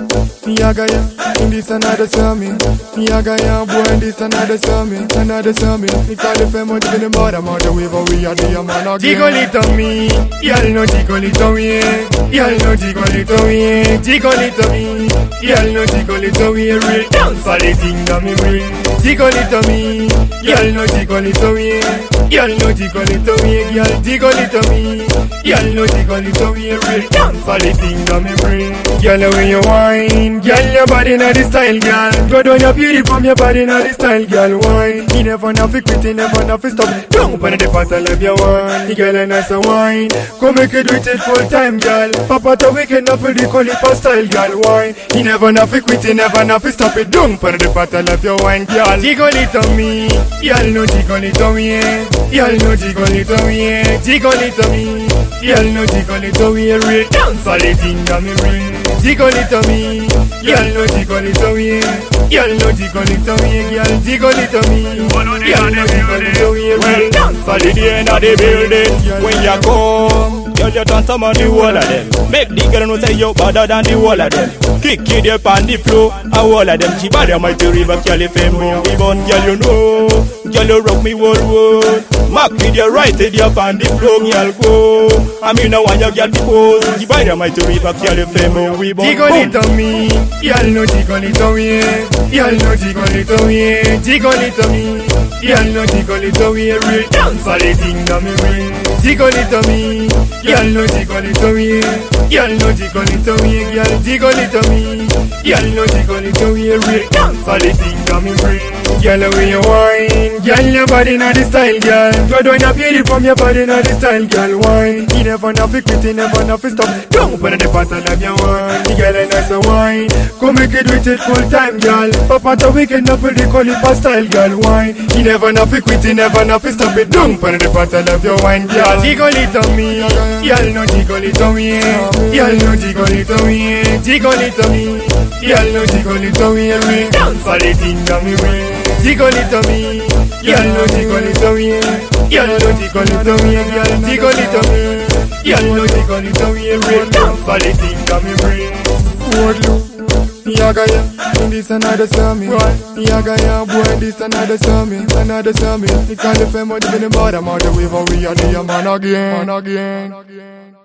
Yaga ya, this another summer. Yaga ya, boy, this another summer. Another summer. We call the family to the bottom of the wave, we are the man again. Jiggle it on me, y'all know jiggle it on me. Y'all know jiggle it on me, jiggle it on me. Y'all know jiggle it on me, real dance for the thing that me bring. Jiggle it on me, y'all know jiggle it on me. Y'all know jiggle it on me, y'all jiggle it on me. Y'all know jiggle it on me, real dance for the thing that me bring. Y'all when you wine, y'all your body not the style, girl. Go down your beauty from your body not the style, girl. Wine, you never know fi quit, you never know fi stop. Don't put the pot, I love your wine. The girl a nice a wine, come make it with it full time, girl. Papa to weekend up with the call it for style, girl. Wine, you never know fi quit, you never know fi stop it. Don't put the pot, I love your wine, girl. Jiggle it on me, y'all know jiggle it on me. Y'all know jiggle it on me, jiggle it on me. Y'all know jiggle it on me, real dance for the thing that me bring. Jiggle it on me, y'all know jiggle it on me. Y'all know jiggle it on me, y'all jiggle it on me. Y'all know jiggle it on me, real dance for the end of the building. When you come, girl, you dance some of the whole of them. Make the girl know say you better than the whole of them. Kick it up on the floor, and all of them. She bad on my river, girl, if I'm moving on, girl, you know. Girl, you rock me world. Mac with your right head up on the floor, girl, go. I mean, now when you get the pose, she bad on my river, girl, if I'm moving on. Jiggle it on me, y'all know jiggle it on me. Y'all know jiggle it on me, jiggle it on me. Y'all know jiggle it on me, real dance for the thing that me bring. Jiggle it on me, y'all know jiggle it on me. Y'all know jiggle it on me, y'all jiggle it on me. Y'all know jiggle it on me, real dance for the thing that me bring. Y'all when you wine, y'all your body not the style, girl. Go down your beauty from your body not the style, girl. Wine, you never know fi quit, you never know fi stop. Don't put the pot, I love your wine. The girl a nice a wine, come make it with it full time, girl. Papa to weekend up with the call it for style, girl. Wine, you never know fi quit, you never know fi stop it. Don't put the pot, I love your wine, girl. Jiggle it on me, y'all know jiggle it on me. Y'all know jiggle it on me, jiggle it on me. Y'all know jiggle it on me, real dance for the thing that me bring. Jiggle it on me, y'all know jiggle it on me. Y'all know jiggle it on me, y'all jiggle it on me. Y'all know jiggle it on me, real dance for the thing that me bring. Yaga ya, this another summer. Yaga ya, boy, this another summer. Another summer. We call the family to the bottom of the wave, we are the man again.